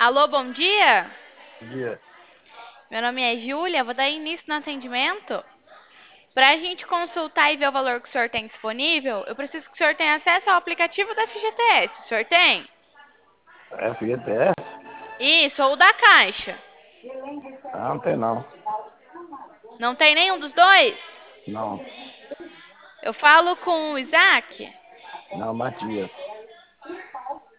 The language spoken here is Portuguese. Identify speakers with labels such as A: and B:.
A: Alô, bom dia?
B: Dia.
A: Meu nome é Júlia, vou dar início no atendimento. Para a gente consultar e ver o valor que o senhor tem disponível, eu preciso que o senhor tenha acesso ao aplicativo da FGTS. O senhor tem?
B: FGTS?
A: Isso, ou da Caixa.
B: Ah, não tem não.
A: Não tem nenhum dos dois?
B: Não.
A: Eu falo com o Isaac?
B: Não, Matias.